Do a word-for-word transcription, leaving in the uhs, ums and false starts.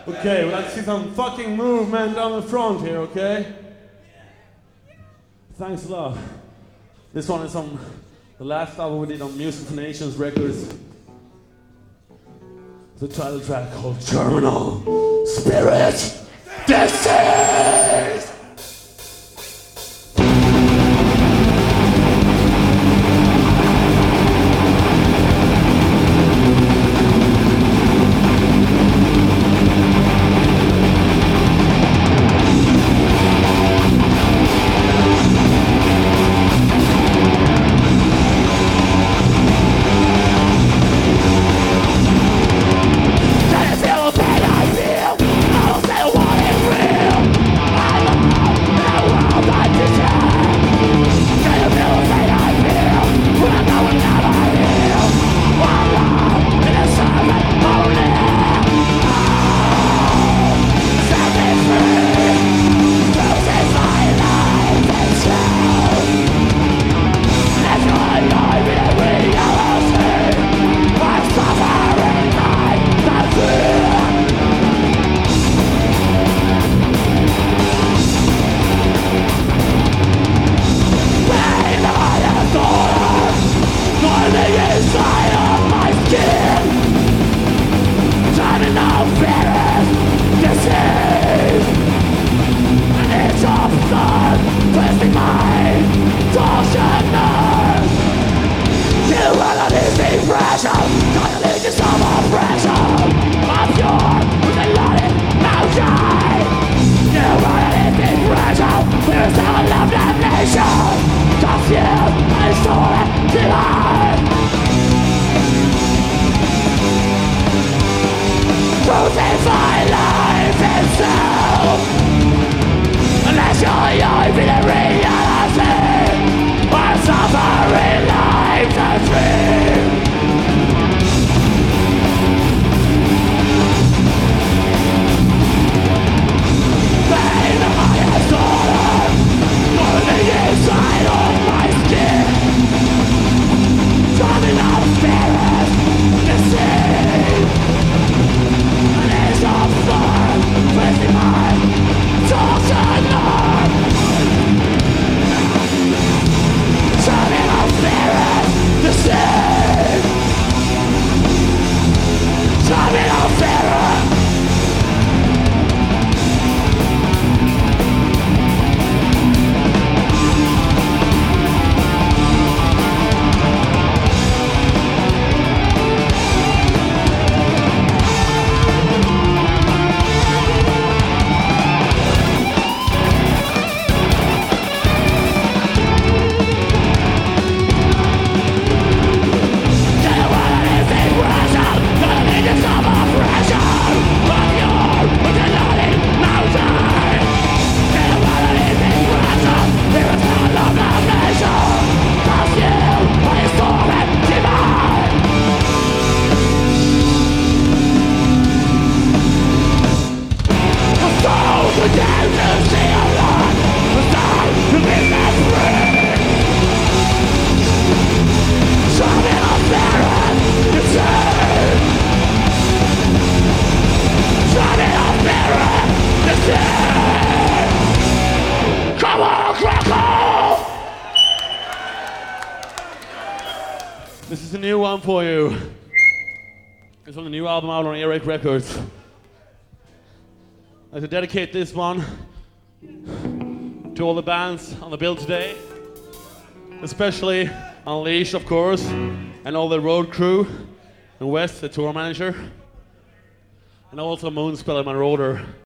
Okay, well, let's see some fucking movement on the front here, okay? Thanks a lot. This one is on the last album we did on Music for Nations Records. The title track called Terminal Spirit Disease! This is a new one for you. It's from the new album out on Earache Records. I'd like to dedicate this one to all the bands on the bill today, especially Unleashed, of course, and all the road crew, and Wes, the tour manager, and also Moonspeller, my roader.